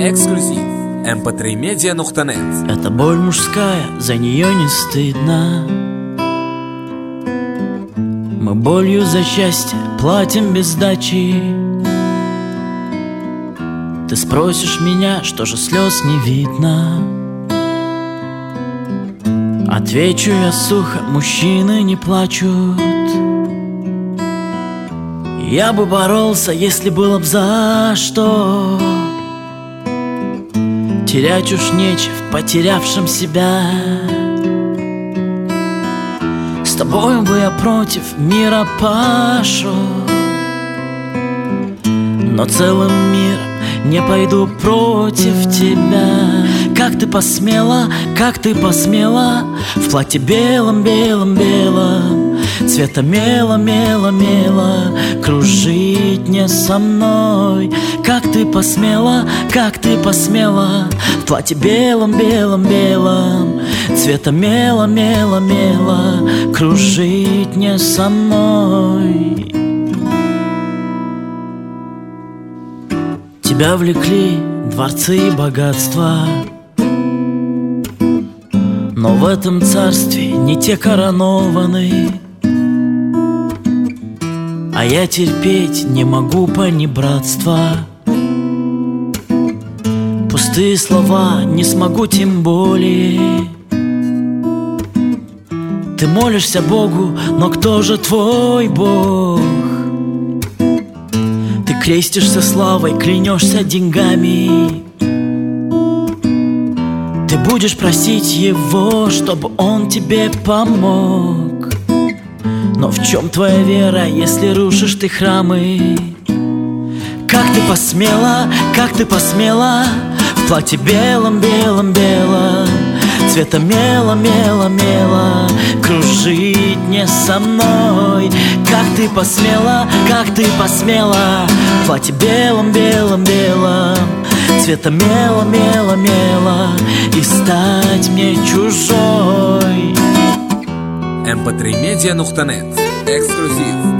Эксклюзив. mp3media.net. Это боль мужская, за нее не стыдно. Мы болью за счастье платим без сдачи. Ты спросишь меня, что же слез не видно. Отвечу я сухо, мужчины не плачут. Я бы боролся, если было б за что. Терять уж нечего, потерявшим себя. С тобою бы я против мира пошел, но целым миром не пойду против тебя. Как ты посмела, в платье белом, белом, белом, цвета мела, мела, мела, кружить не со мной. Как ты посмела, в платье белом, белом, белом, цвета мела, мела, мела, кружить не со мной. Тебя влекли дворцы и богатства, но в этом царстве не те коронованы. А я терпеть не могу понебратства. Пустые слова не смогу тем более. Ты молишься Богу, но кто же твой Бог? Ты крестишься славой, клянешься деньгами. Ты будешь просить Его, чтобы Он тебе помог. Но в чем твоя вера, если рушишь ты храмы? Как ты посмела, в платье белом, белом, белом, цвета мела, мела, мела, кружить не со мной. Как ты посмела, в платье белом, белом, белом, цвета мела, мела, мела, и стать мне чужой. mp3media.net. Эксклюзив.